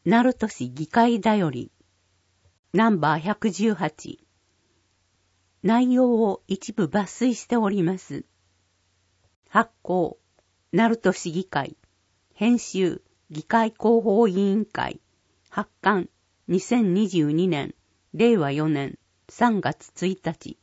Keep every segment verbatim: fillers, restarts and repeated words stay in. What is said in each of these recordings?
鳴門市議会だより。ナンバーひゃくじゅうはち。内容を一部抜粋しております。発行、鳴門市議会。編集、議会広報委員会。発刊、にせんにじゅうにねん、れいわよねんさんがつついたち。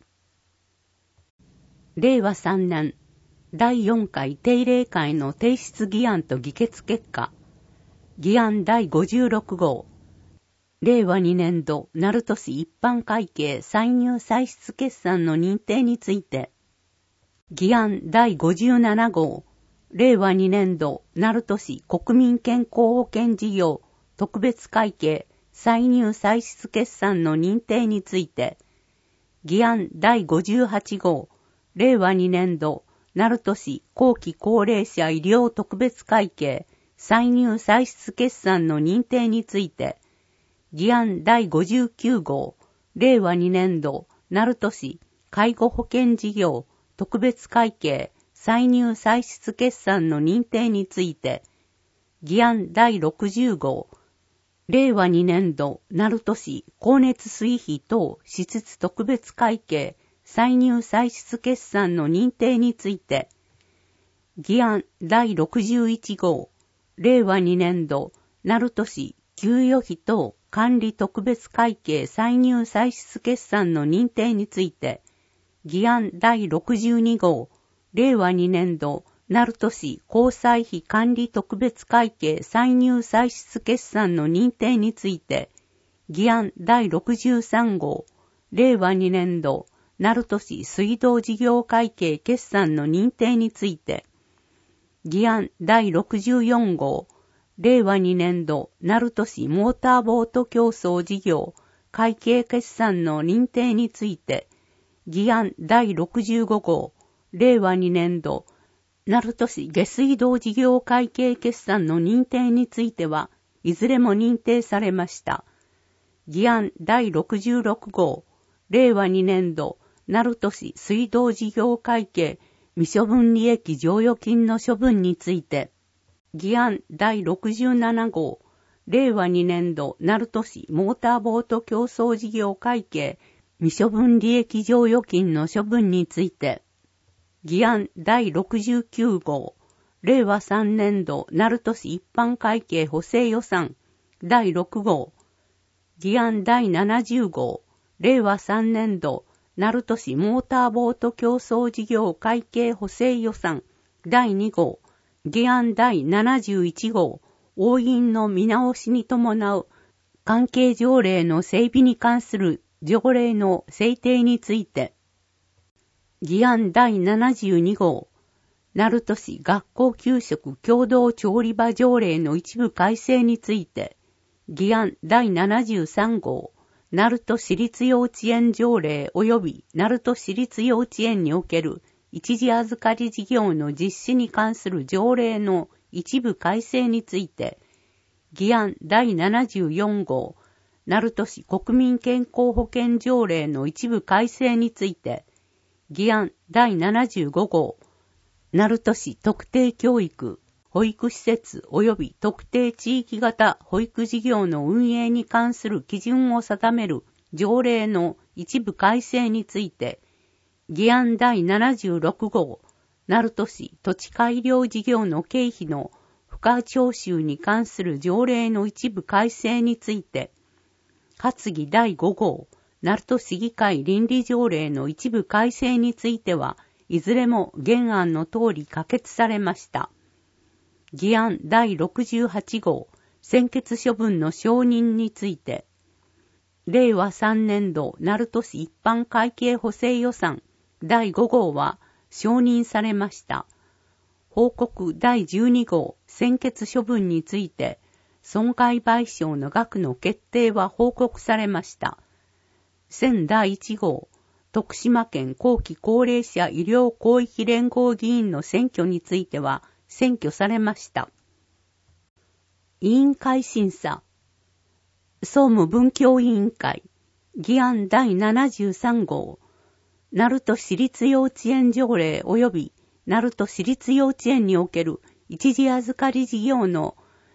れいわさんねん、だいよんかい定例会の提出議案と議決結果。議案だいごじゅうろくごう。れいわにねんど、鳴門市一般会計歳入歳出決算の認定について。議案だいごじゅうななごう。れいわにねんど、鳴門市国民健康保険事業特別会計歳入歳出決算の認定について。議案だいごじゅうはちごう。れいわにねんど、鳴門市後期高齢者医療特別会計歳入歳出決算の認定について。議案だいごじゅうきゅうごう。れいわにねんど、鳴門市介護保険事業特別会計歳入歳出決算の認定について。議案だいろくじゅうごう。れいわにねんど、鳴門市光熱水費等支出特別会計歳入歳出決算の認定について。議案だいろくじゅういちごう。れいわにねんど、鳴門市給与費等管理特別会計歳入歳出決算の認定について。議案だいろくじゅうにごう。れいわにねんど、鳴門市交際費管理特別会計歳入歳出決算の認定について。議案だいろくじゅうさんごう。れいわにねんど、鳴門市水道事業会計決算の認定について。議案だいろくじゅうよんごう。れいわにねんど、鳴門市モーターボート競争事業会計決算の認定について。議案だいろくじゅうごごう。れいわにねんど、鳴門市下水道事業会計決算の認定については、いずれも認定されました。議案だいろくじゅうろくごう。れいわにねんど、鳴門市水道事業会計未処分利益剰余金の処分について。議案だいろくじゅうななごう。れいわにねんど、鳴門市モーターボート競争事業会計未処分利益剰余金の処分について。議案だいろくじゅうきゅうごう。れいわさんねんど、鳴門市一般会計補正予算だいろくごう。議案だいななじゅうごう。れいわさんねんど、鳴門市モーターボート競争事業会計補正予算だいにごう。議案だいななじゅういちごう。押印の見直しに伴う関係条例の整備に関する条例の制定について。議案だいななじゅうにごう。鳴門市学校給食共同調理場条例の一部改正について。議案だいななじゅうさんごう。鳴門市立幼稚園条例及び鳴門市立幼稚園における一時預かり事業の実施に関する条例の一部改正について。議案だいななじゅうよんごう。鳴門市国民健康保険条例の一部改正について。議案だいななじゅうごごう。鳴門市特定教育、保育施設及び特定地域型保育事業の運営に関する基準を定める条例の一部改正について。議案だいななじゅうろくごう。鳴門市土地改良事業の経費の付加徴収に関する条例の一部改正について。発議だいごごう。鳴門市議会倫理条例の一部改正については、いずれも原案の通り可決されました。議案だいろくじゅうはちごう。専決処分の承認について。れいわさんねんど、鳴門市一般会計補正予算だいごごうは承認されました。報告だいじゅうにごう。専決処分について、損害賠償の額の決定は報告されました。選だいいちごう。徳島県後期高齢者医療広域連合議員の選挙については選挙されました。委員会審査。総務文教委員会。議案だいななじゅうさんごう。鳴門市立幼稚園条例及び鳴門市立幼稚園における一時預かり事業の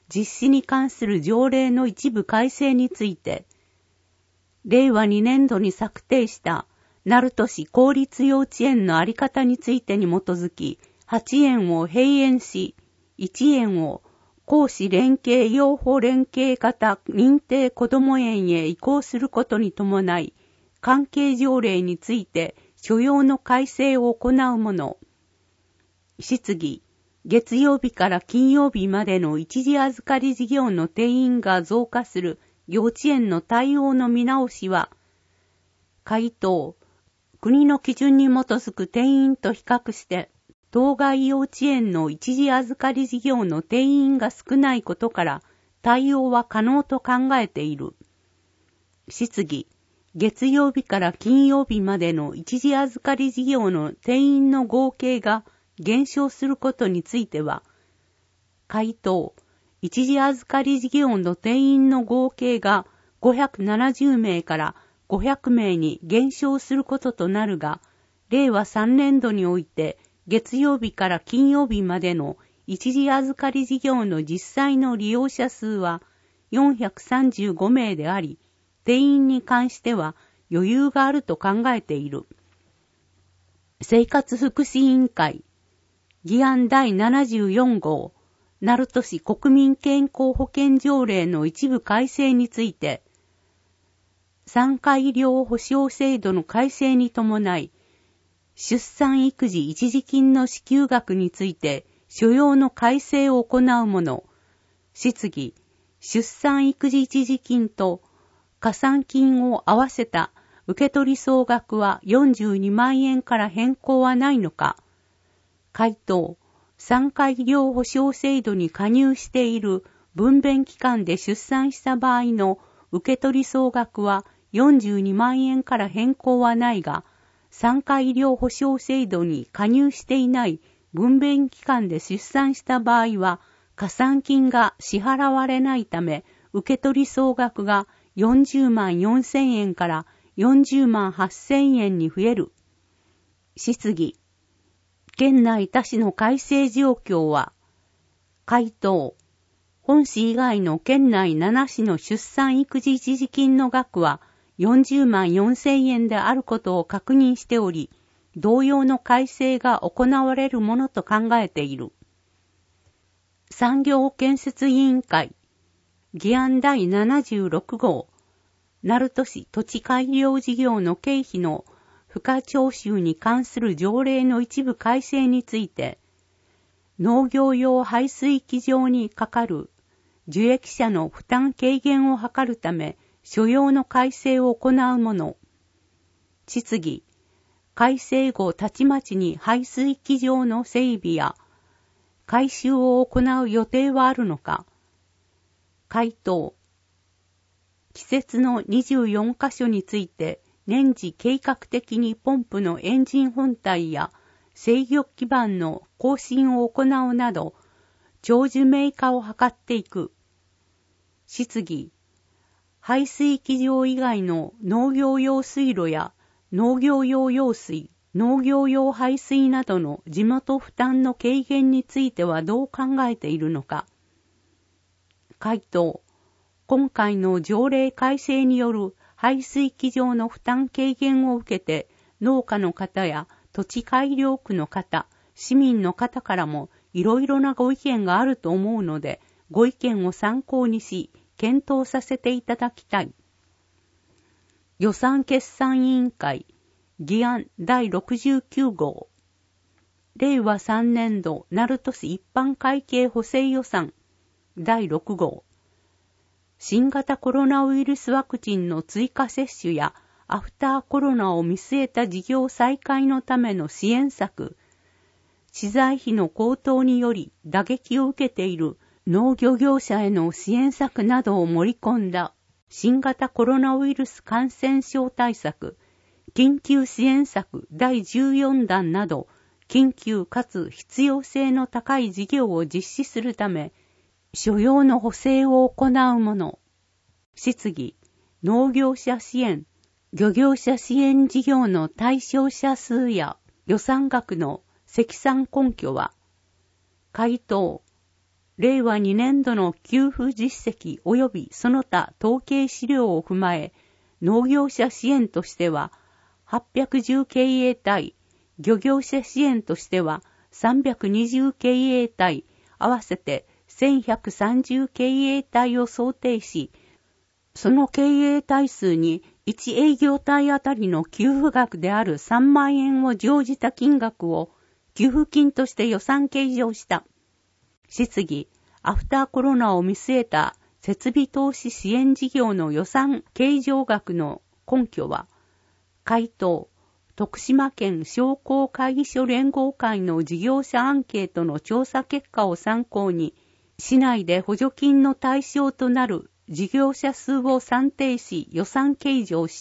実施に関する条例の一部改正について、れいわにねんどに策定した鳴門市公立幼稚園のあり方についてに基づき、はちえんを閉園し、いちえんを公私連携養護連携型認定こども園へ移行することに伴い、関係条例について所要の改正を行うもの。質疑、月曜日から金曜日までの一時預かり事業の定員が増加する幼稚園の対応の見直しは、回答、国の基準に基づく定員と比較して、当該幼稚園の一時預かり事業の定員が少ないことから対応は可能と考えている。質疑、月曜日から金曜日までの一時預かり事業の定員の合計が減少することについては、回答、一時預かり事業の定員の合計がごひゃくななじゅうめいからごひゃくめいに減少することとなるが、れいわさんねんどにおいて月曜日から金曜日までの一時預かり事業の実際の利用者数はよんひゃくさんじゅうごめいであり、定員に関しては余裕があると考えている。生活福祉委員会、議案だいななじゅうよんごう、鳴門市国民健康保険条例の一部改正について、産科医療保障制度の改正に伴い、出産育児一時金の支給額について所要の改正を行うもの。質疑、出産育児一時金と加算金を合わせた受取総額はよんじゅうにまんえんから変更はないのか。回答、産科医療保障制度に加入している分娩期間で出産した場合の受取総額はよんじゅうにまんえんから変更はないが、産科医療保障制度に加入していない分娩期間で出産した場合は、加算金が支払われないため、受取総額がよんじゅうまんよんせんえんからよんじゅうまんはっせんえんに増える。質疑、県内他市の改正状況は、回答、本市以外の県内ななしの出産育児一時金の額はよんじゅうまんよんせんえんであることを確認しており、同様の改正が行われるものと考えている。産業建設委員会、議案だいななじゅうろくごう、鳴門市土地改良事業の経費の付加徴収に関する条例の一部改正について、農業用排水機場にかかる受益者の負担軽減を図るため、所要の改正を行うもの。質疑、改正後たちまちに排水機場の整備や改修を行う予定はあるのか。回答、季節のにじゅうよんかしょについて年次計画的にポンプのエンジン本体や制御基板の更新を行うなど、長寿命化を図っていく。質疑、排水機場以外の農業用水路や農業用用水、農業用排水などの地元負担の軽減についてはどう考えているのか。回答、今回の条例改正による排水機場の負担軽減を受けて、農家の方や土地改良区の方、市民の方からもいろいろなご意見があると思うので、ご意見を参考にし、検討させていただきたい。予算決算委員会、議案だいろくじゅうきゅうごう、れいわさんねんど鳴門市一般会計補正予算だいろくごう、新型コロナウイルスワクチンの追加接種やアフターコロナを見据えた事業再開のための支援策、資材費の高騰により打撃を受けている農漁業者への支援策などを盛り込んだ新型コロナウイルス感染症対策、緊急支援策だいじゅうよんだんなど、緊急かつ必要性の高い事業を実施するため、所要の補正を行うもの。質疑、農業者支援、漁業者支援事業の対象者数や予算額の積算根拠は。回答、 れいわにねんどの給付実績及びその他統計資料を踏まえ、農業者支援としてははっぴゃくじゅう経営体、漁業者支援としてはさんびゃくにじゅう経営体、合わせてせんひゃくさんじゅう経営体を想定し、その経営体数にいち営業体あたりの給付額であるさんまんえんを乗じた金額を給付金として予算計上した。質疑、アフターコロナを見据えた設備投資支援事業の予算計上額の根拠は、回答、徳島県商工会議所連合会の事業者アンケートの調査結果を参考に、市内で補助金の対象となる事業者数を算定し予算計上した。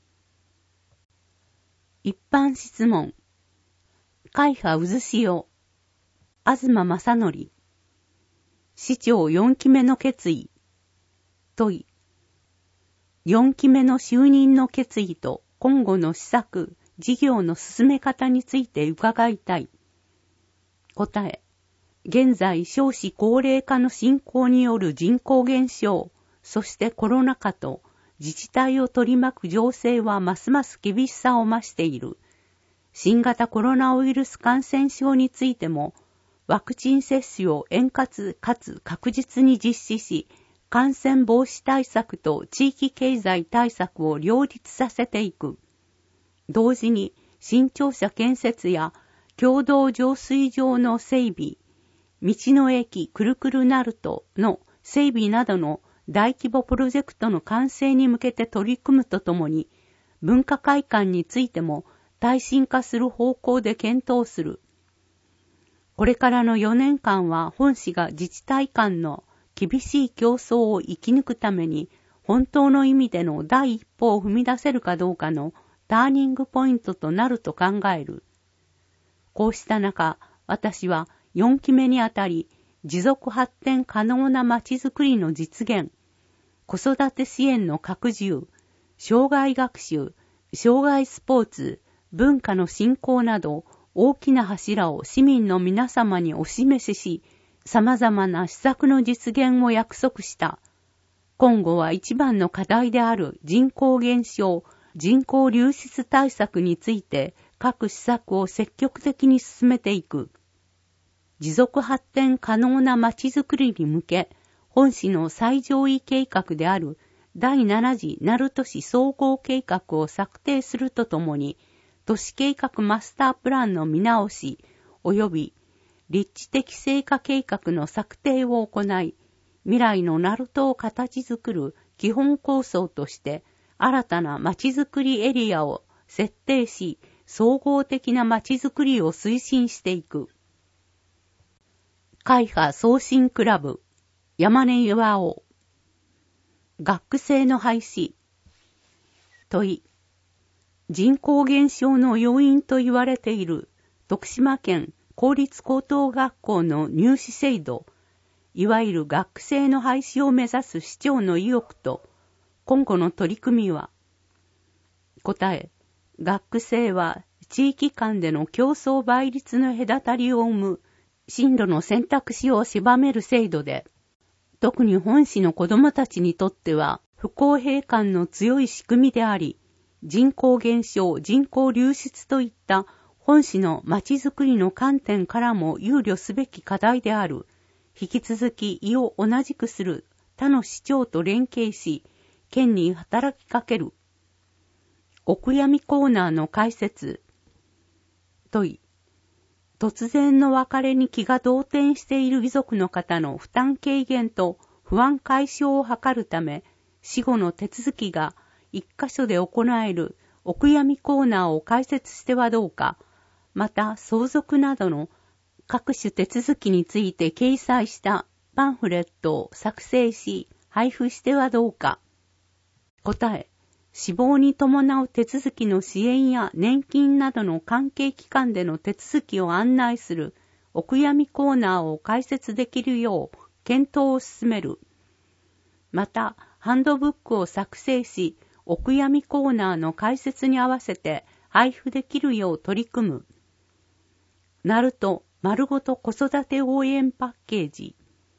一般質問。会派渦潮、東正則。市長よんきめの決意。問い。よんきめの就任の決意と今後の施策、事業の進め方について伺いたい。答え。現在少子高齢化の進行による人口減少、そしてコロナ禍と自治体を取り巻く情勢はますます厳しさを増している。新型コロナウイルス感染症についても、ワクチン接種を円滑かつ確実に実施し、感染防止対策と地域経済対策を両立させていく。同時に新庁舎建設や共同浄水場の整備、道の駅くるくるなるとの整備などの大規模プロジェクトの完成に向けて取り組むとともに、文化会館についても耐震化する方向で検討する。これからのよねんかんは本市が自治体間の厳しい競争を生き抜くために本当の意味での第一歩を踏み出せるかどうかのターニングポイントとなると考える。こうした中、私はよんきめにあたり持続発展可能なまちづくりの実現、子育て支援の拡充、障害学習、障害スポーツ、文化の振興など大きな柱を市民の皆様にお示しし、様々な施策の実現を約束した。今後は一番の課題である人口減少、人口流出対策について各施策を積極的に進めていく。持続発展可能なまちづくりに向け、本市の最上位計画であるだいなな次鳴門市総合計画を策定するとともに、都市計画マスタープランの見直し及び立地的成果計画の策定を行い、未来の鳴門を形作る基本構想として新たなまちづくりエリアを設定し、総合的なまちづくりを推進していく。会派送信クラブ、山根巌。学生の廃止。問い。人口減少の要因と言われている徳島県公立高等学校の入試制度、いわゆる学生の廃止を目指す市長の意欲と今後の取り組みは。答え。学生は地域間での競争倍率の隔たりを生む進路の選択肢を狭める制度で、特に本市の子どもたちにとっては不公平感の強い仕組みであり、人口減少、人口流出といった本市のまちづくりの観点からも憂慮すべき課題である。引き続き意を同じくする他の市長と連携し、県に働きかける。お悔やみコーナーの開設。問い。突然の別れに気が動転している遺族の方の負担軽減と不安解消を図るため、死後の手続きが一箇所で行えるお悔やみコーナーを開設してはどうか、また相続などの各種手続きについて掲載したパンフレットを作成し配布してはどうか。答え。死亡に伴う手続きの支援や年金などの関係機関での手続きを案内するお悔やみコーナーを開設できるよう検討を進める。また、ハンドブックを作成し、お悔やみコーナーの開設に合わせて配布できるよう取り組む。なると丸ごと子育て応援パッケージ。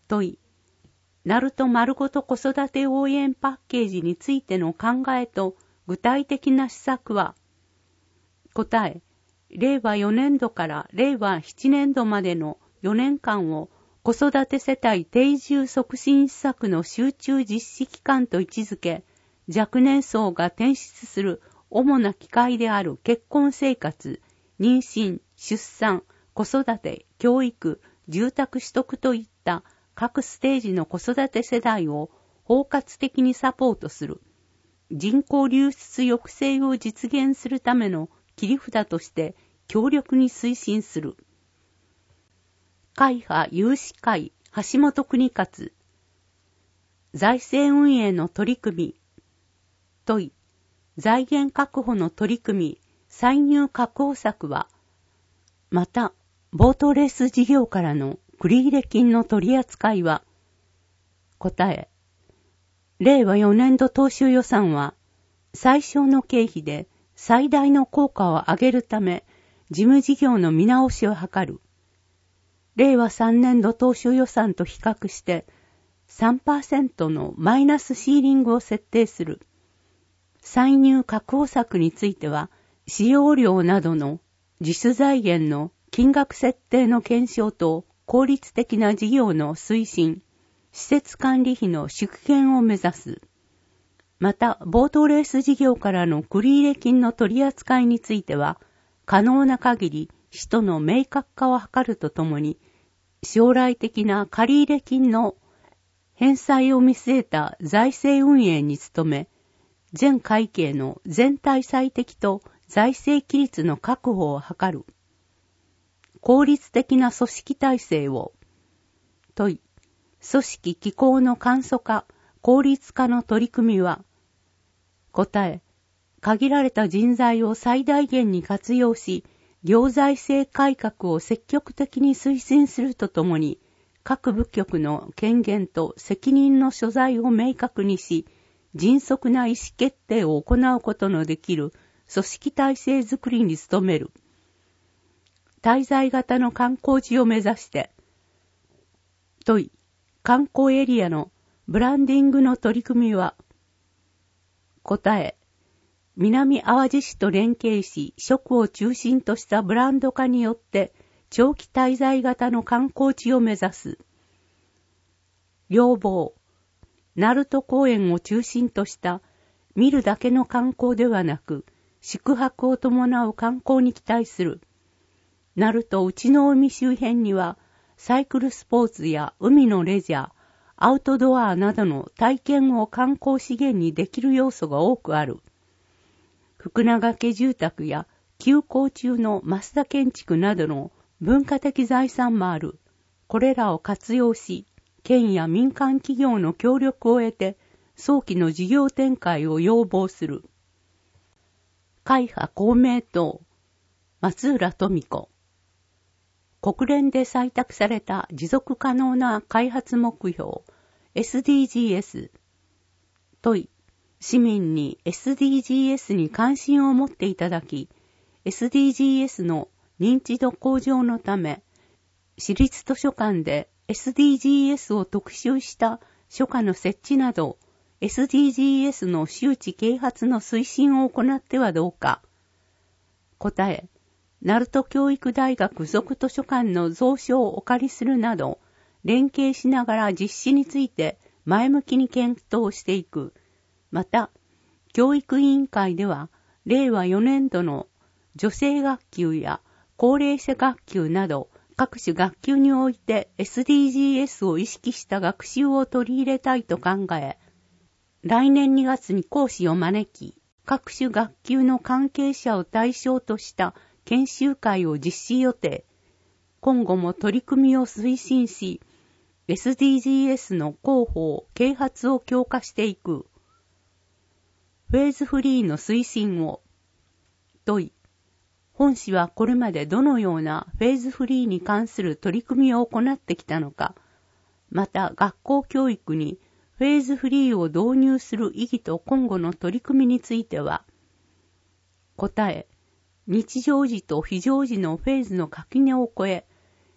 問い。ナルト丸ごと子育て応援パッケージについての考えと具体的な施策は。答え。れいわよねんどかられいわななねんどまでのよねんかんを子育て世帯定住促進施策の集中実施期間と位置づけ、若年層が転出する主な機会である結婚生活、妊娠、出産、子育て、教育、住宅取得といった各ステージの子育て世代を包括的にサポートする。人口流出抑制を実現するための切り札として強力に推進する。会派有志会橋本邦勝。財政運営の取り組み。問い。財源確保の取り組み、歳入確保策は、また、ボートレース事業からの繰入金の取り扱いは。答え。れいわよねんど当初予算は、最小の経費で最大の効果を上げるため、事務事業の見直しを図る。れいわさんねんど当初予算と比較して さんパーセント のマイナスシーリングを設定する。歳入確保策については、使用料などの自主財源の金額設定の検証と効率的な事業の推進、施設管理費の縮減を目指す。また、ボートレース事業からの繰入金の取り扱いについては、可能な限り使途の明確化を図るとともに、将来的な借入金の返済を見据えた財政運営に努め、全会計の全体最適と財政規律の確保を図る。効率的な組織体制を。問い。組織機構の簡素化、効率化の取り組みは。答え。限られた人材を最大限に活用し、行財政改革を積極的に推進するとともに、各部局の権限と責任の所在を明確にし、迅速な意思決定を行うことのできる組織体制づくりに努める。滞在型の観光地を目指して。問い。観光エリアのブランディングの取り組みは。答え。南淡路市と連携し、食を中心としたブランド化によって、長期滞在型の観光地を目指す。要望。鳴門公園を中心とした見るだけの観光ではなく宿泊を伴う観光に期待する。鳴門内の海周辺にはサイクルスポーツや海のレジャー、アウトドアなどの体験を観光資源にできる要素が多くある。福永家住宅や休耕中の増田建築などの文化的財産もある。これらを活用し、県や民間企業の協力を得て、早期の事業展開を要望する。会派公明党、松浦富子。国連で採択された持続可能な開発目標、エスディージーエス。問い、市民に エスディージーエス に関心を持っていただき、エスディージーエス の認知度向上のため、市立図書館でエスディージーエス を特集した書架の設置など、エスディージーエス の周知啓発の推進を行ってはどうか。答え、鳴門教育大学附属図書館の蔵書をお借りするなど、連携しながら実施について前向きに検討していく。また、教育委員会では、れいわよねんどの女性学級や高齢者学級など、各種学級において エスディージーエス を意識した学習を取り入れたいと考え、来年にがつに講師を招き、各種学級の関係者を対象とした研修会を実施予定。今後も取り組みを推進し、エスディージーエス の広報、啓発を強化していく。フェーズフリーの推進を。問い。本市はこれまでどのようなフェーズフリーに関する取り組みを行ってきたのか、また学校教育にフェーズフリーを導入する意義と今後の取り組みについては、答え、日常時と非常時のフェーズの垣根を越え、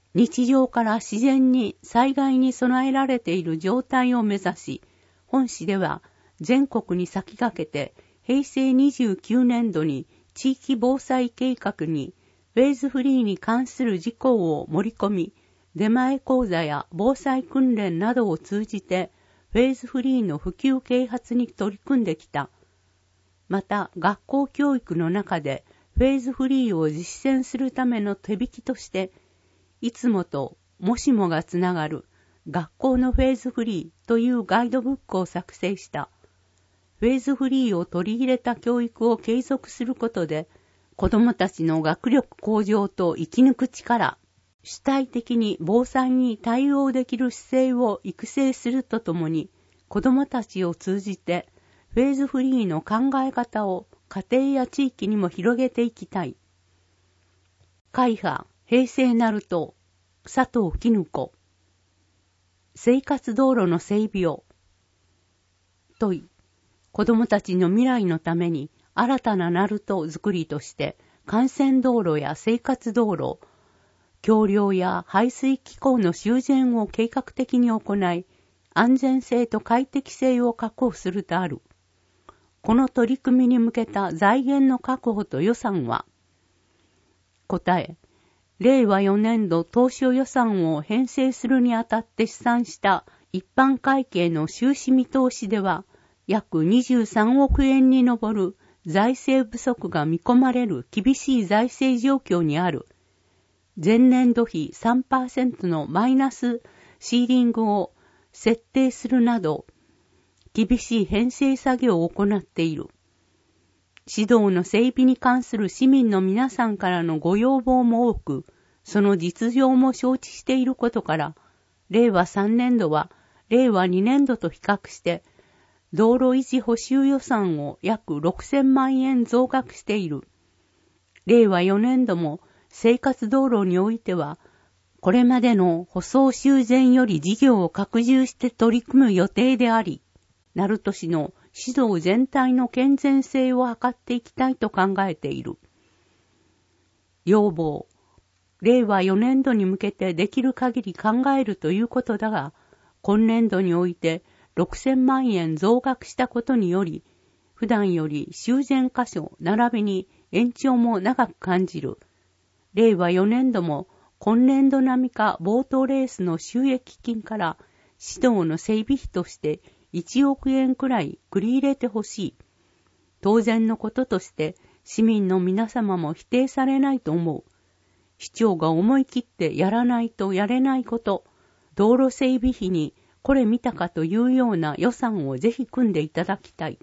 日常から自然に災害に備えられている状態を目指し、本市では全国に先駆けて平成にじゅうきゅうねんどに地域防災計画にフェーズフリーに関する事項を盛り込み、出前講座や防災訓練などを通じてフェーズフリーの普及啓発に取り組んできた。また、学校教育の中でフェーズフリーを実践するための手引きとして、いつもともしもがつながる学校のフェーズフリーというガイドブックを作成した。フェーズフリーを取り入れた教育を継続することで、子どもたちの学力向上と生き抜く力、主体的に防災に対応できる姿勢を育成するとともに、子どもたちを通じてフェーズフリーの考え方を家庭や地域にも広げていきたい。会派平成なると佐藤絹子、生活道路の整備を問い、子どもたちの未来のために新たなナルトづくりとして幹線道路や生活道路、橋梁や排水機構の修繕を計画的に行い、安全性と快適性を確保するとある。この取り組みに向けた財源の確保と予算は、答え、れいわよねんど当初予算を編成するにあたって試算した一般会計の収支見通しでは、約にじゅうさんおくえんに上る財政不足が見込まれる厳しい財政状況にある。前年度比 さんパーセント のマイナスシーリングを設定するなど、厳しい編成作業を行っている。指導の整備に関する市民の皆さんからのご要望も多く、その実情も承知していることから、れいわさんねんどはれいわにねんどと比較して、道路維持補修予算を約ろくせんまんえん増額している。れいわよねんども生活道路においては、これまでの舗装修繕より事業を拡充して取り組む予定であり、鳴門市の指導全体の健全性を図っていきたいと考えている。要望、れいわよねんどに向けてできる限り考えるということだが、今年度においてろくせんまんえん増額したことにより、普段より修繕箇所並びに延長も長く感じる。れいわよねんども今年度並みかボートレースの収益金から指導の整備費としていちおくえんくらい繰り入れてほしい。当然のこととして市民の皆様も否定されないと思う。市長が思い切ってやらないとやれないこと、道路整備費にこれ見たかというような予算をぜひ組んでいただきたい。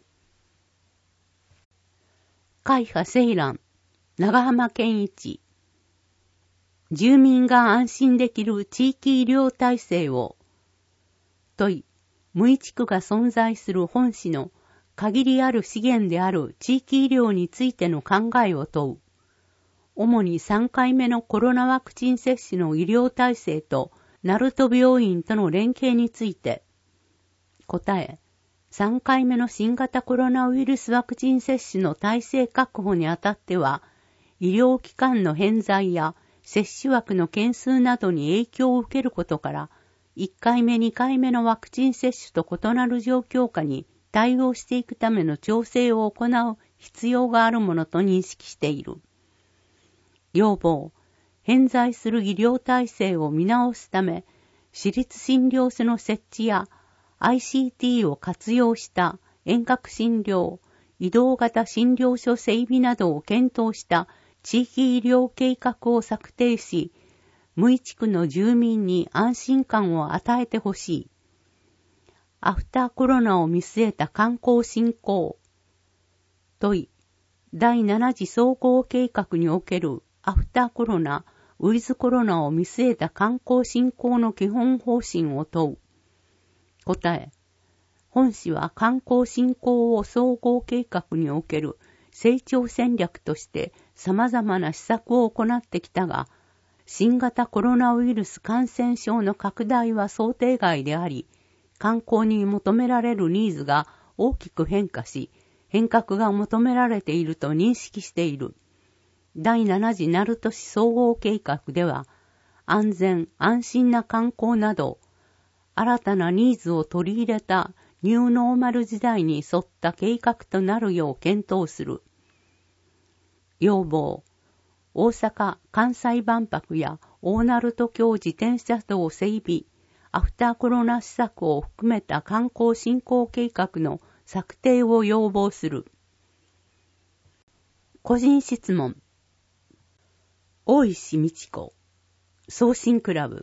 会派青蘭、長浜健一。住民が安心できる地域医療体制を問い、無医地区が存在する本市の限りある資源である地域医療についての考えを問う。主にさんかいめのコロナワクチン接種の医療体制と鳴門病院との連携について。答え、さんかいめの新型コロナウイルスワクチン接種の体制確保にあたっては、医療機関の偏在や接種枠の件数などに影響を受けることから、いっかいめにかいめのワクチン接種と異なる状況下に対応していくための調整を行う必要があるものと認識している。要望、偏在する医療体制を見直すため、私立診療所の設置や アイシーティー を活用した遠隔診療、移動型診療所整備などを検討した地域医療計画を策定し、無医地区の住民に安心感を与えてほしい。アフターコロナを見据えた観光振興。問い、だいなな次総合計画におけるアフターコロナ、ウィズコロナを見据えた観光振興の基本方針を問う。答え、本市は観光振興を総合計画における成長戦略として様々な施策を行ってきたが、新型コロナウイルス感染症の拡大は想定外であり、観光に求められるニーズが大きく変化し、変革が求められていると認識している。だいなな次鳴門市総合計画では、 安全・安心な観光など、新たなニーズを取り入れたニューノーマル時代に沿った計画となるよう検討する。要望、大阪・関西万博や大鳴門橋自転車道整備、アフターコロナ施策を含めた観光振興計画の策定を要望する。個人質問。大石美智子、送信クラブ。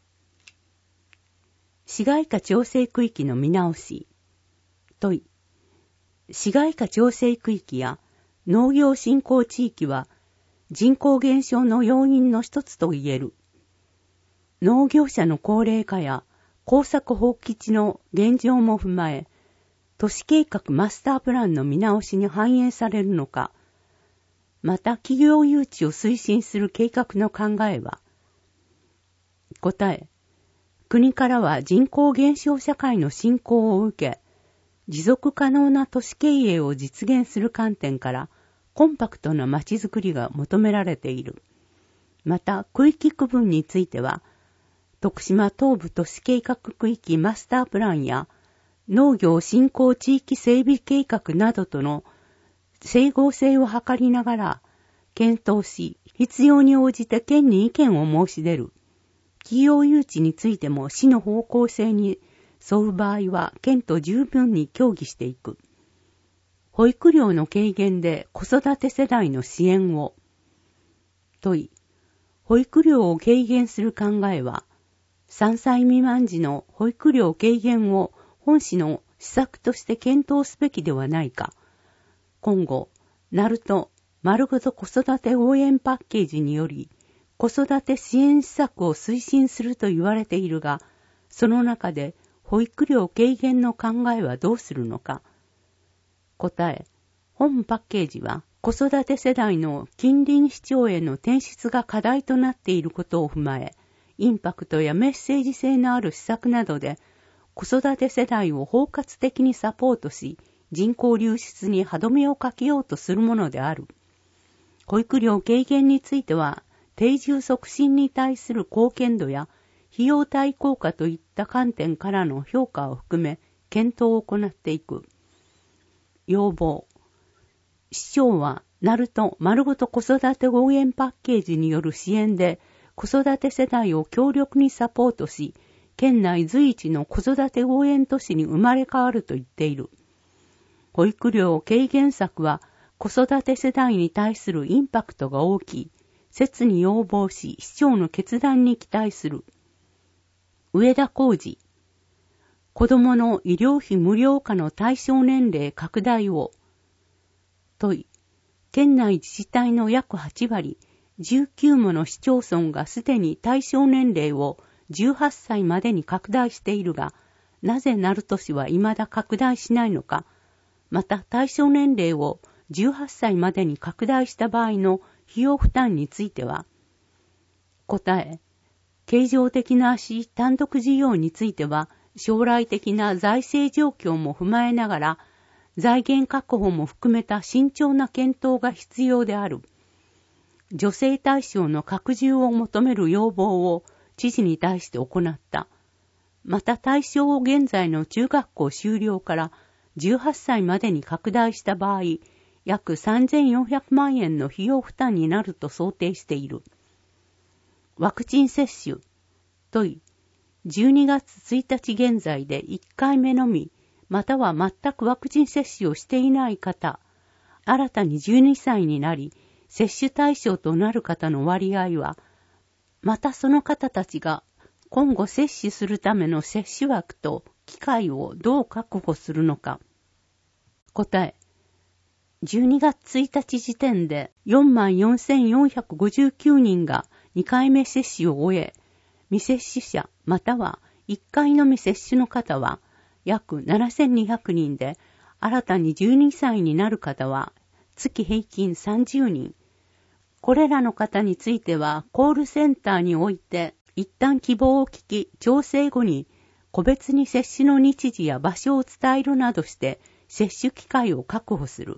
市街化調整区域の見直し。問い。市街化調整区域や農業振興地域は人口減少の要因の一つと言える。農業者の高齢化や耕作放棄地の現状も踏まえ、都市計画マスタープランの見直しに反映されるのか、また企業誘致を推進する計画の考えは。答え。国からは人口減少社会の進行を受け、持続可能な都市経営を実現する観点からコンパクトな街づくりが求められている。また区域区分については、徳島東部都市計画区域マスタープランや農業振興地域整備計画などとの整合性を図りながら検討し、必要に応じて県に意見を申し出る。企業誘致についても市の方向性に沿う場合は県と十分に協議していく。保育料の軽減で子育て世代の支援を。問い。保育料を軽減する考えは、さんさい未満児の保育料軽減を本市の施策として検討すべきではないか。今後、鳴門丸ごと子育て応援パッケージにより、子育て支援施策を推進すると言われているが、その中で保育料軽減の考えはどうするのか。答え、本パッケージは子育て世代の近隣市町への転出が課題となっていることを踏まえ、インパクトやメッセージ性のある施策などで子育て世代を包括的にサポートし、人口流出に歯止めをかけようとするものである。保育料軽減については、定住促進に対する貢献度や費用対効果といった観点からの評価を含め検討を行っていく。要望。市長は、鳴門丸ごと子育て応援パッケージによる支援で子育て世代を強力にサポートし、県内随一の子育て応援都市に生まれ変わると言っている。保育料軽減策は子育て世代に対するインパクトが大きい。切に要望し、市長の決断に期待する。上田浩二。子どもの医療費無料化の対象年齢拡大を。問い。県内自治体の約はちわり、じゅうきゅうもの市町村がすでに対象年齢をじゅうはっさいまでに拡大しているが、なぜ鳴門市は未だ拡大しないのか。また対象年齢をじゅうはっさいまでに拡大した場合の費用負担については、答え、経常的な市単独事業については、将来的な財政状況も踏まえながら、財源確保も含めた慎重な検討が必要である。助成対象の拡充を求める要望を知事に対して行った。また対象を現在の中学校修了からじゅうはっさいまでに拡大した場合、約さんぜんよんひゃくまんえんの費用負担になると想定している。ワクチン接種。問い。じゅうにがつついたち現在でいっかいめのみ、または全くワクチン接種をしていない方、新たにじゅうにさいになり、接種対象となる方の割合は、またその方たちが今後接種するための接種枠と機会をどう確保するのか。答え。じゅうにがつついたち時点で よんまんよんせんよんひゃくごじゅうきゅうにんがにかいめ接種を終え、未接種者またはいっかいのみ接種の方は約ななせんにひゃくにんで、新たにじゅうにさいになる方は月平均さんじゅうにん。これらの方についてはコールセンターにおいて一旦希望を聞き、調整後に個別に接種の日時や場所を伝えるなどして接種機会を確保する。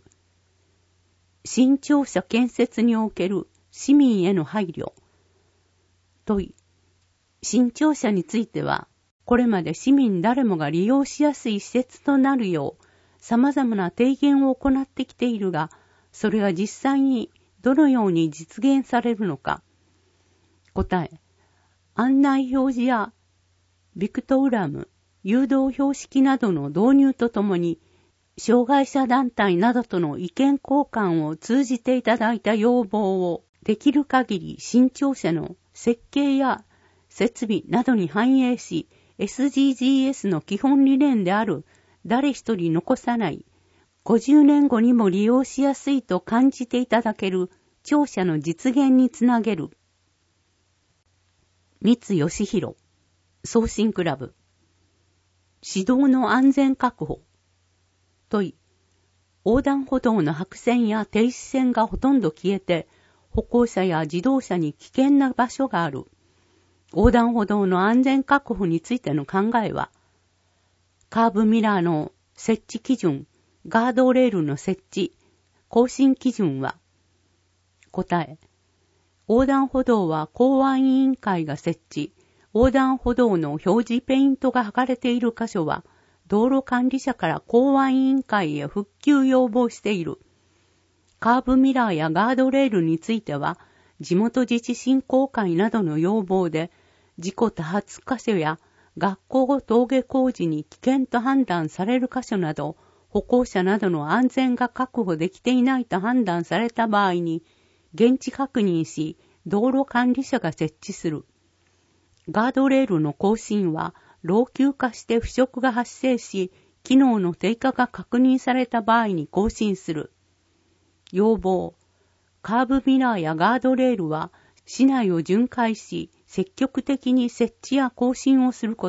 新庁舎建設における市民への配慮。問い。 新庁舎については、これまで市民誰もが利用しやすい施設となるよう、様々な提言を行ってきているが、それが実際にどのように実現されるのか。答え、案内表示やビクトグラム、誘導標識などの導入とともに、障害者団体などとの意見交換を通じていただいた要望をできる限り新庁舎の設計や設備などに反映し、エスディージーエス の基本理念である誰一人残さない、ごじゅうねんごにも利用しやすいと感じていただける庁舎の実現につなげる。三津義弘、送信クラブ。指導の安全確保。問い、横断歩道の白線や停止線がほとんど消えて、歩行者や自動車に危険な場所がある。横断歩道の安全確保についての考えは、カーブミラーの設置基準、ガードレールの設置、更新基準は、答え、横断歩道は公安委員会が設置、横断歩道の表示ペイントが貼かれている箇所は、道路管理者から公安委員会へ復旧要望している。カーブミラーやガードレールについては、地元自治振興会などの要望で、事故多発箇所や学校登下工事に危険と判断される箇所など、歩行者などの安全が確保できていないと判断された場合に、現地確認し、道路管理者が設置する。ガードレールの更新は、老朽化して腐食が発生し、機能の低下が確認された場合に更新する。要望。カーブミラーやガードレールは、市内を巡回し、積極的に設置や更新をすること。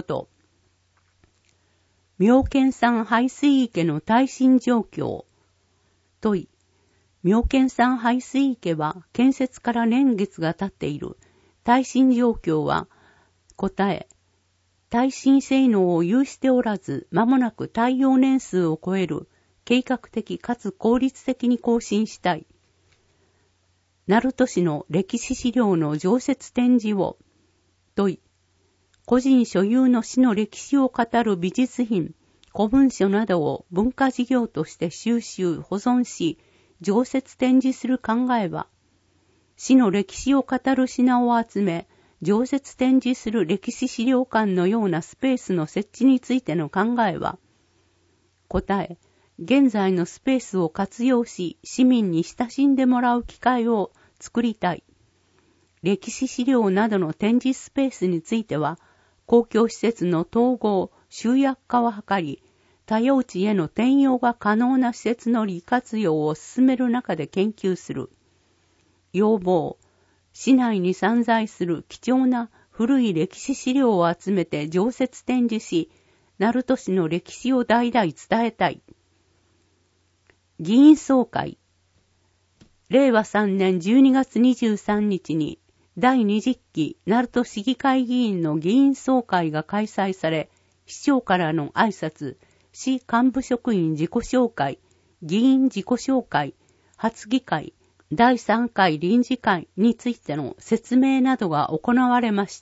妙見山排水池の耐震状況。問い。妙見山排水池は建設から年月が経っている。耐震状況は、答え。耐震性能を有しておらず、間もなく耐用年数を超える、計画的かつ効率的に更新したい。鳴門市の歴史資料の常設展示を、問い、個人所有の市の歴史を語る美術品、古文書などを文化事業として収集、保存し、常設展示する考えは、市の歴史を語る品を集め、常設展示する歴史資料館のようなスペースの設置についての考えは、答え、現在のスペースを活用し、市民に親しんでもらう機会を作りたい。歴史資料などの展示スペースについては、公共施設の統合、集約化を図り、多用地への転用が可能な施設の利活用を進める中で研究する。要望、市内に散在する貴重な古い歴史資料を集めて常設展示し、鳴門市の歴史を代々伝えたい。議員総会。れいわさんねんじゅうにがつにじゅうさんにちにだいにじゅっき鳴門市議会議員の議員総会が開催され、市長からの挨拶、市幹部職員自己紹介、議員自己紹介、初議会、だいさんかい臨時会についての説明などが行われました。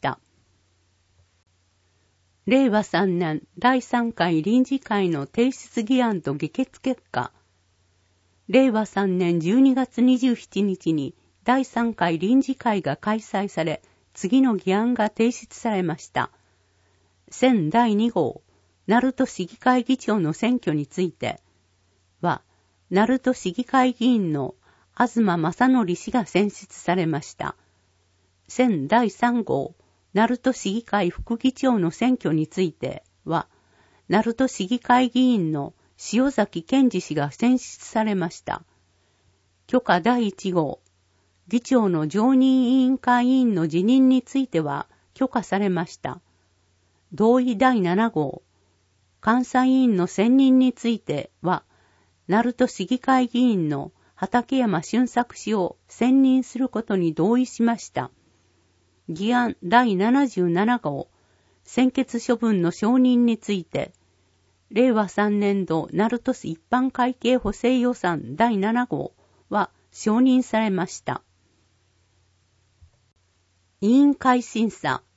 れいわさんねんだいさんかい臨時会の提出議案と議決結果。れいわさんねんじゅうにがつにじゅうしちにちにだいさんかい臨時会が開催され、次の議案が提出されました。選だいにごう、鳴門市議会議長の選挙については、鳴門市議会議員の東正則氏が選出されました。選だいさんごう、鳴門市議会副議長の選挙については、鳴門市議会議員の塩崎健二氏が選出されました。許可だいいちごう、議長の常任委員会委員の辞任については許可されました。同意だいななごう、監査委員の選任については、鳴門市議会議員の畠山俊作氏を選任することに同意しました。議案だいななじゅうななごう、専決処分の承認について、れいわさんねんど鳴門市一般会計補正予算だいななごうは承認されました。委員会審査。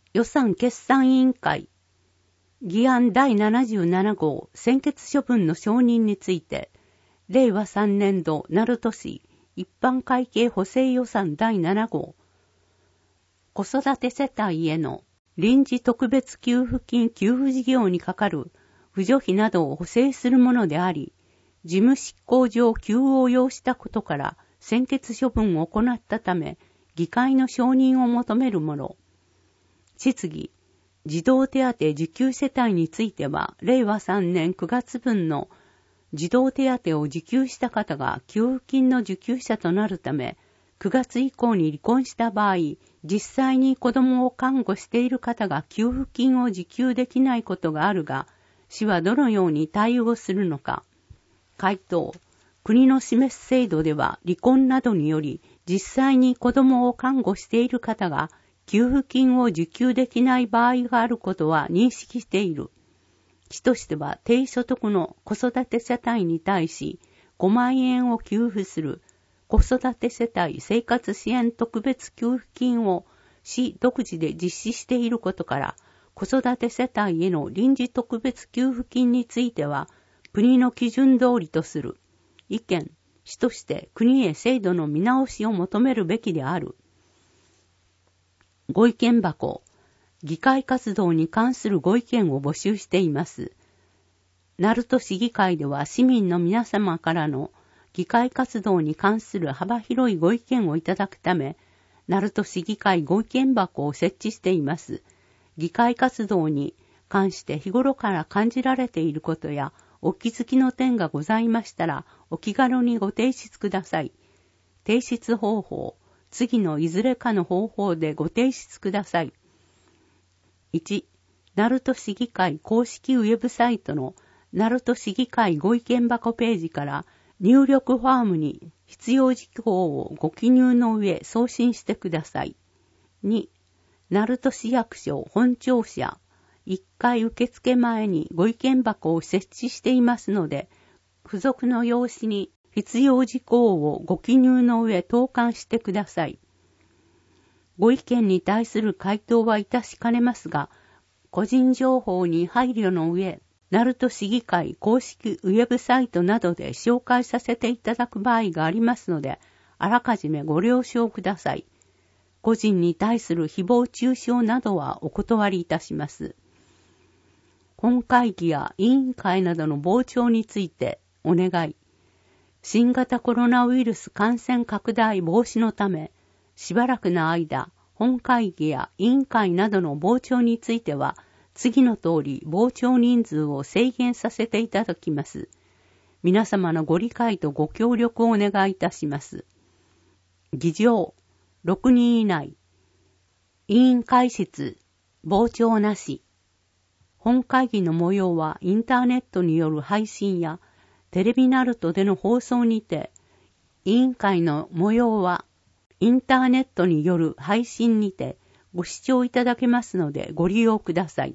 予算決算委員会、議案だいななじゅうなな号専決処分の承認について、れいわさんねんど鳴門市一般会計補正予算だいなな号、子育て世帯への臨時特別給付金給付事業にかかる扶助費などを補正するものであり、事務執行上急を要したことから専決処分を行ったため、議会の承認を求めるもの。質疑、児童手当受給世帯については、れいわさんねんくがつぶんの児童手当を受給した方が給付金の受給者となるため、くがつ以降に離婚した場合、実際に子供を看護している方が給付金を受給できないことがあるが、市はどのように対応するのか。回答、国の示す制度では離婚などにより、実際に子供を看護している方が給付金を受給できない場合があることは認識している。市としては低所得の子育て世帯に対しごまんえんを給付する子育て世帯生活支援特別給付金を市独自で実施していることから、子育て世帯への臨時特別給付金については国の基準通りとする。意見、市として国へ制度の見直しを求めるべきである。ご意見箱、議会活動に関するご意見を募集しています。鳴門市議会では市民の皆様からの議会活動に関する幅広いご意見をいただくため、鳴門市議会ご意見箱を設置しています。議会活動に関して日頃から感じられていることやお気づきの点がございましたら、お気軽にご提出ください。提出方法、次のいずれかの方法でご提出ください。いち. 鳴門市議会公式ウェブサイトの鳴門市議会ご意見箱ページから入力ファームに必要事項をご記入の上送信してください。に. 鳴門市役所本庁舎いっかい受付前にご意見箱を設置していますので、付属の用紙に必要事項をご記入の上投函してください。ご意見に対する回答はいたしかねますが、個人情報に配慮の上、鳴門市議会公式ウェブサイトなどで紹介させていただく場合がありますので、あらかじめご了承ください。個人に対する誹謗中傷などはお断りいたします。本会議や委員会などの傍聴についてお願い。新型コロナウイルス感染拡大防止のため、しばらくの間、本会議や委員会などの傍聴については、次の通り傍聴人数を制限させていただきます。皆様のご理解とご協力をお願いいたします。議場、ろくにん以内。委員会室、傍聴なし。本会議の模様はインターネットによる配信やテレビナルトでの放送にて、委員会の模様はインターネットによる配信にてご視聴いただけますのでご利用ください。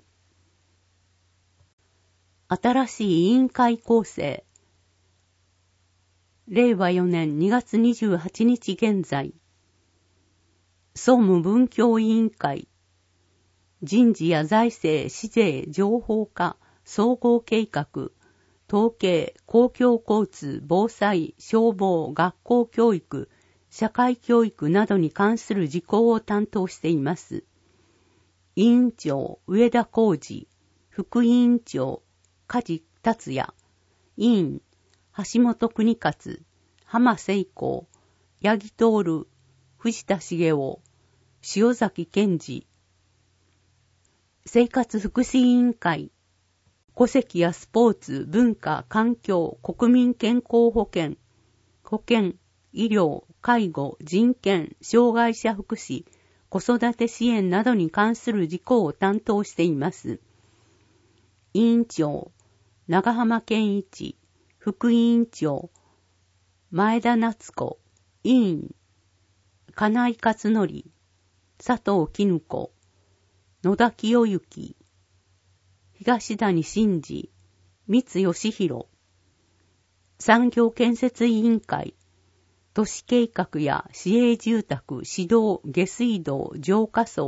新しい委員会構成。れいわよねんにがつにじゅうはちにち現在。総務文教委員会。人事や財政、市税、情報化、総合計画、統計、公共交通、防災、消防、学校教育、社会教育などに関する事項を担当しています。委員長、上田浩二、副委員長、梶達也、委員、橋本邦勝、浜聖光、八木徹、藤田茂雄、塩崎健二、生活福祉委員会、戸籍やスポーツ、文化、環境、国民健康保険、保健、医療、介護、人権、障害者福祉、子育て支援などに関する事項を担当しています。委員長、長浜健一、副委員長、前田夏子、委員、金井勝則、佐藤絹子、野田清之、東谷真二、三津義弘、産業建設委員会、都市計画や市営住宅、市道、下水道、浄化槽、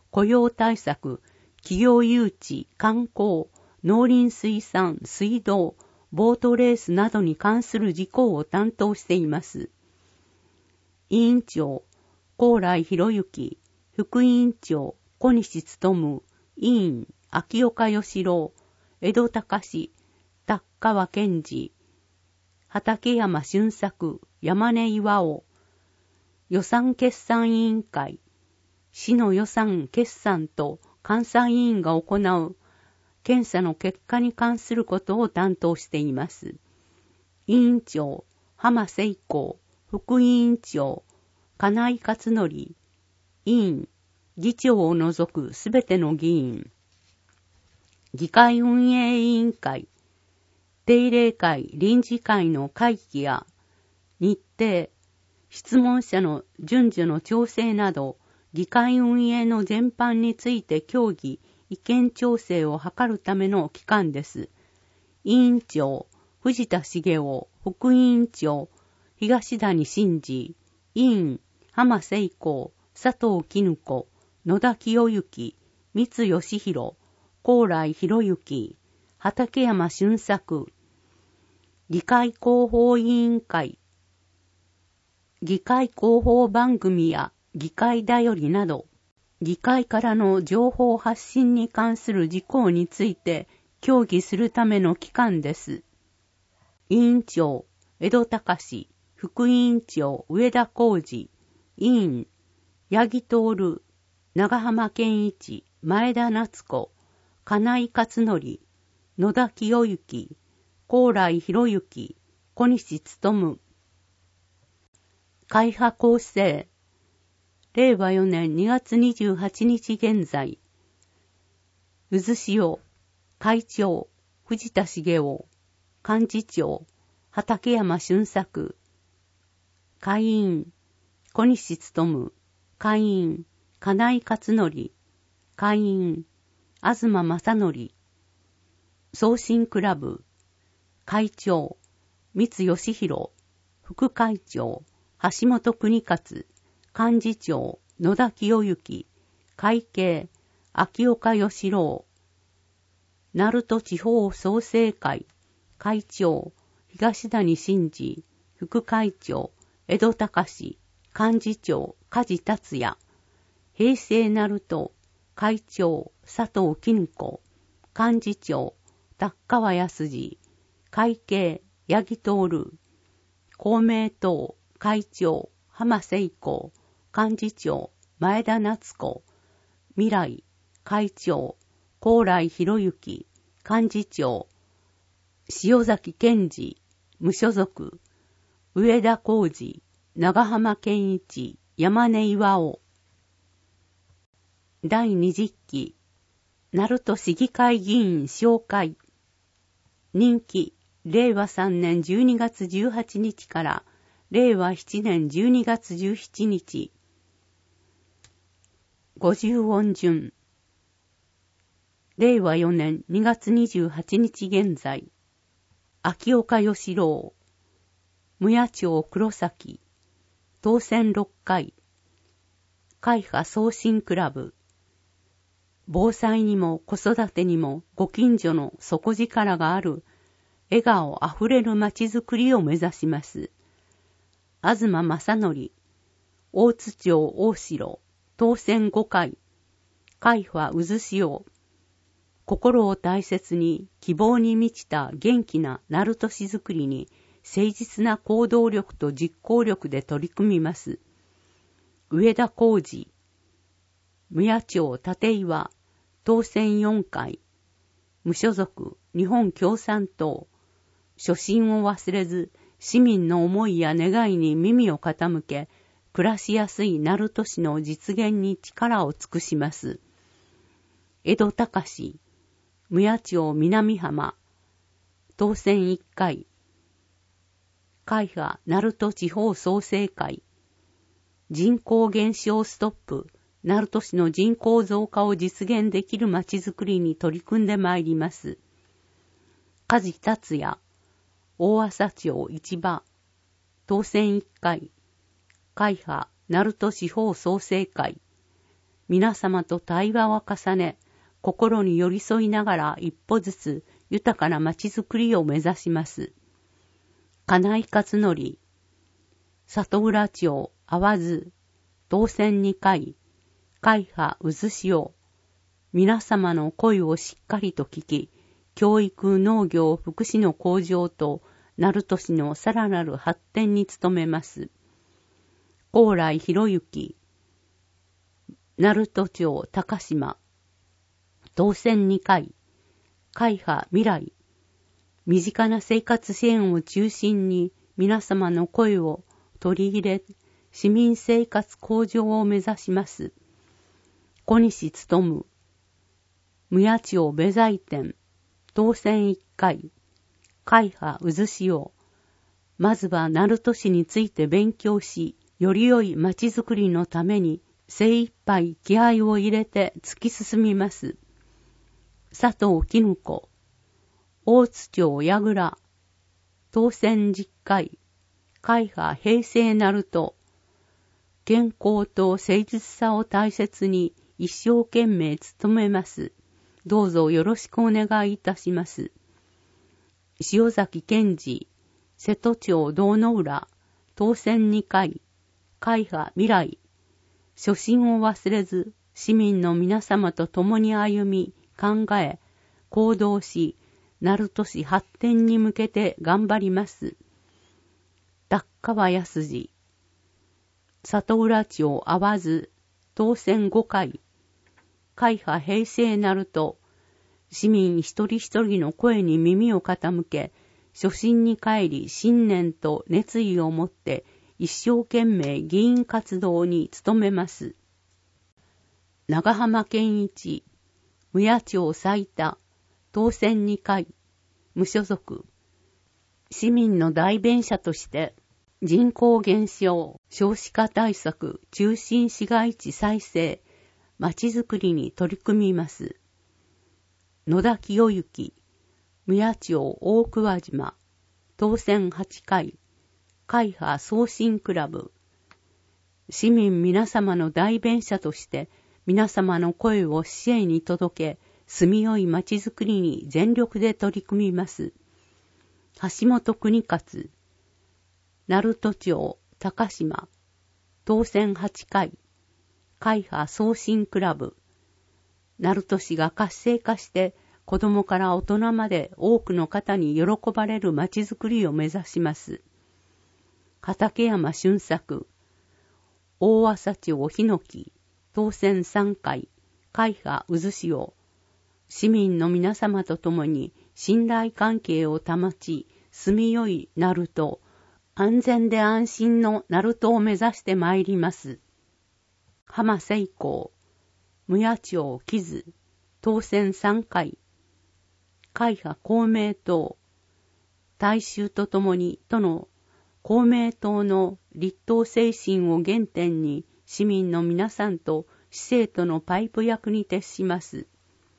雇用対策、企業誘致、観光、農林水産、水道、ボートレースなどに関する事項を担当しています。委員長、高麗博之、副委員長、小西勉、委員、秋岡義郎、江戸隆、達川健二、畠山俊作、山根巌、予算決算委員会、市の予算決算と監査委員が行う検査の結果に関することを担当しています。委員長、浜聖光、副委員長、金井勝則、委員、議長を除くすべての議員、議会運営委員会、定例会、臨時会の会期や日程、質問者の順序の調整など、議会運営の全般について協議、意見調整を図るための機関です。委員長、藤田茂雄、副委員長、東谷真二、委員、浜聖光、佐藤絹子、野田清之、三津義弘、高麗博之、畠山俊作、議会広報委員会、議会広報番組や議会だよりなど、議会からの情報発信に関する事項について協議するための機関です。委員長、江戸隆、副委員長、上田浩二、委員、八木徹、長浜健一、前田夏子、金井勝則、野田清之、高麗博之、小西勉。会派構成。れいわよねんにがつにじゅうはちにち現在。うずしお、会長、藤田茂雄、幹事長、畠山俊作、会員、小西勉、会員、金井勝則、会員、東正則、送信クラブ、会長、三津義弘、副会長、橋本邦勝、幹事長、野田清之、会計、秋岡義郎、鳴門地方創生会、会長、東谷真二、副会長、江戸隆、幹事長、梶達也、平成鳴門、会長、佐藤絹子、幹事長、達川康二、会計、八木徹、公明党、会長、浜聖光、幹事長、前田夏子、未来、会長、高麗博之、幹事長、塩崎健二、無所属、上田浩二、長浜健一、山根巌。だいにじゅっき、鳴門市議会議員紹介。任期、れいわさんねんじゅうにがつじゅうはちにちかられいわななねんじゅうにがつじゅうしちにち。ごじゅう音順。れいわよねんにがつにじゅうはちにち現在。秋岡義郎、無野町黒崎、当選ろっかい。会派送信クラブ。防災にも子育てにもご近所の底力がある笑顔あふれるまちづくりを目指します。東正則、大津町大城、当選ごかい。会派うずしお。心を大切に希望に満ちた元気な鳴門市づくりに誠実な行動力と実行力で取り組みます。上田浩二、無野町立岩、当選よんかい。無所属日本共産党。初心を忘れず市民の思いや願いに耳を傾け、暮らしやすい鳴門市の実現に力を尽くします。江戸隆、無野町南浜、当選いっかい。会派鳴門地方創生会。人口減少ストップ、鳴門市の人口増加を実現できるまちづくりに取り組んでまいります。梶達也、大麻町市場、当選いっかい。会派鳴門地方創生会。 皆様と対話を重ね、心に寄り添いながら一歩ずつ豊かな町づくりを目指します。金井勝則、里浦町淡津、当選にかい、会派渦潮、皆様の声をしっかりと聞き、教育、農業、福祉の向上と、鳴門市のさらなる発展に努めます。高麗博之、鳴門町高島、当選にかい、会派未来、身近な生活支援を中心に皆様の声を取り入れ、市民生活向上を目指します。小西勉、無谷町部材店、当選いっかい、会派渦潮、まずは鳴門市について勉強し、より良い町づくりのために精一杯気合を入れて突き進みます。佐藤絹子、大津町矢倉、当選じゅっかい、会派平成鳴門、健康と誠実さを大切に一生懸命努めます。どうぞよろしくお願いいたします。塩崎健二、瀬戸町道の浦、当選にかい、会派未来、初心を忘れず、市民の皆様と共に歩み、考え、行動し、鳴門市発展に向けて頑張ります。達川康二、里浦町淡津、当選ごかい、会派平成鳴門、市民一人一人の声に耳を傾け、初心に帰り信念と熱意を持って一生懸命議員活動に努めます。長浜健一、無谷町最多、当選にかい、無所属。市民の代弁者として人口減少、少子化対策、中心市街地再生、町づくりに取り組みます。野田清之、無谷町大桑島、当選はちかい、会派送信クラブ。市民皆様の代弁者として皆様の声を市営に届け、住みよい町づくりに全力で取り組みます。橋本邦勝、鳴門町高島、当選はちかい、会派送信クラブ。鳴門市が活性化して子どもから大人まで多くの方に喜ばれる町づくりを目指します。畠山俊作、大浅町ヒノキ、当選さんかい、会派渦潮。市民の皆様と共に信頼関係を保ち、住みよい鳴門、安全で安心の鳴門を目指してまいります。浜聖光、無谷町木津、当選さんかい、会派公明党、大衆とともにとの公明党の立党精神を原点に市民の皆さんと市政とのパイプ役に徹します。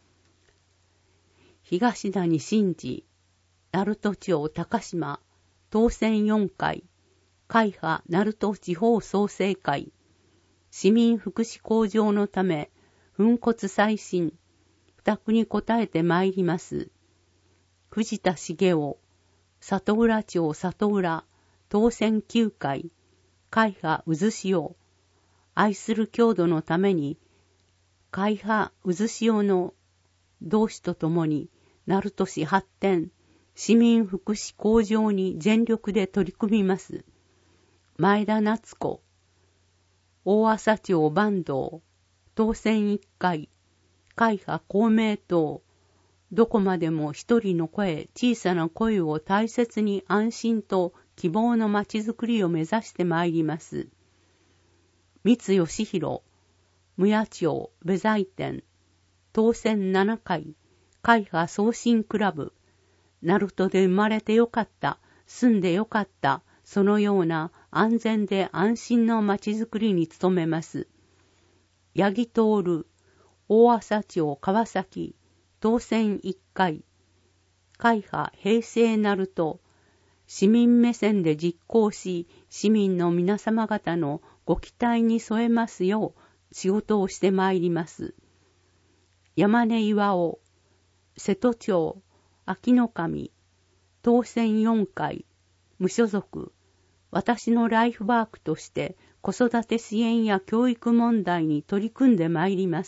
東谷真治、鳴門町高島、当選よんかい、会派鳴門地方創生会、市民福祉向上のため、粉骨再審、負託に応えてまいります。藤田茂雄、里浦町里浦、当選きゅうかい、会派渦潮、愛する郷土のために、会派渦潮の同志とともに、鳴門市発展、市民福祉向上に全力で取り組みます。前田夏子、大浅町坂東、当選いっかい、会派公明党、どこまでも一人の声、小さな声を大切に安心と希望のまちづくりを目指してまいります。三義弘、無谷町部材店、当選ななかい、会派送信クラブ。鳴門で生まれてよかった、住んでよかった、そのような安全で安心のまちづくりに努めます。八木徹、大浅町川崎、当選いっかい、会派平成鳴門、市民目線で実行し、市民の皆様方のご期待に添えますよう仕事をしてまいります。山根巌、瀬戸町、秋の神、当選よんかい、無所属、私のライフワークとして子育て支援や教育問題に取り組んでまいります。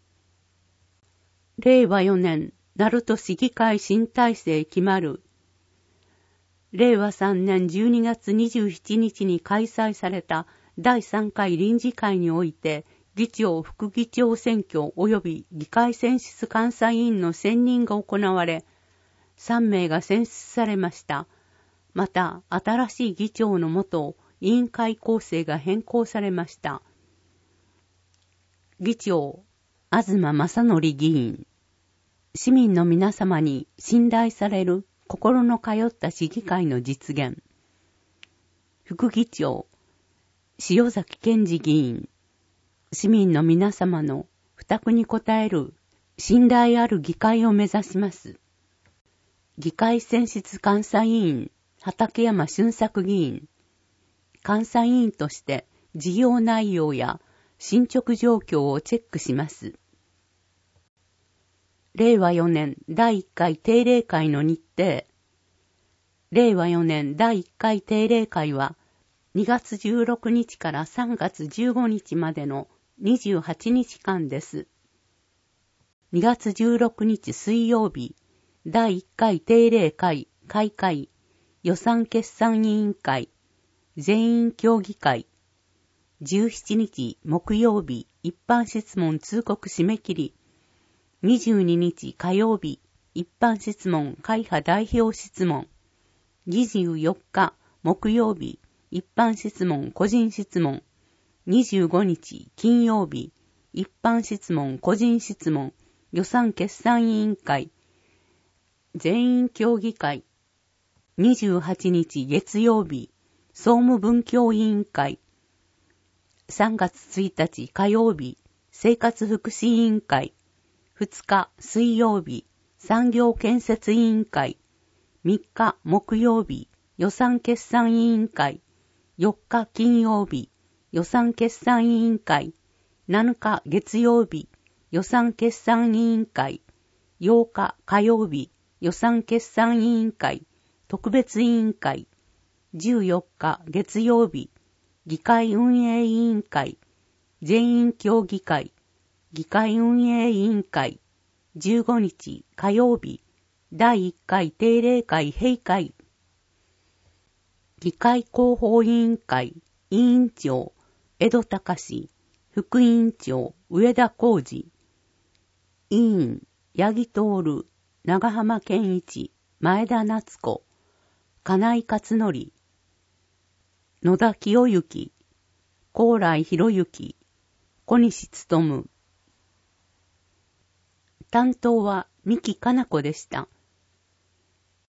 れいわよねん、鳴門市議会新体制決まる。れいわさんねんじゅうにがつにじゅうしちにちに開催されただいさんかい臨時会において、議長副議長選挙及び議会選出監査委員の選任が行われ、さんめいが選出されました。また、新しい議長のもと、委員会構成が変更されました。議長、東正則議員。市民の皆様に信頼される心の通った市議会の実現。副議長、塩崎健二議員。市民の皆様の負託に応える信頼ある議会を目指します。議会選出監査委員、畠山俊作議員。監査委員として事業内容や進捗状況をチェックします。れいわよねんだいいっかい定例会の日程。れいわよねんだいいっかい定例会はにがつじゅうろくにちからさんがつじゅうごにちまでのにじゅうはちにちかんです。にがつじゅうろくにち水曜日、だいいっかい定例会開会、予算決算委員会、全員協議会、じゅうしちにち木曜日一般質問通告締め切り、にじゅうににち火曜日一般質問会派代表質問、にじゅうよっか木曜日一般質問個人質問、にじゅうごにち金曜日一般質問個人質問予算決算委員会、全員協議会、にじゅうはちにち月曜日総務文教委員会、さんがつついたち火曜日生活福祉委員会、ふつか水曜日産業建設委員会、みっか木曜日予算決算委員会、よっか金曜日予算決算委員会、なのか月曜日予算決算委員会、ようか火曜日予算決算委員会特別委員会、じゅうよっか月曜日議会運営委員会、全員協議会、議会運営委員会、じゅうごにち火曜日だいいっかい定例会閉会、議会広報委員会委員長江戸隆、副委員長上田浩二、委員八木徹、長浜健一、前田夏子、金井勝則、野田清之、高麗博之、小西努。担当は三木かな子でした。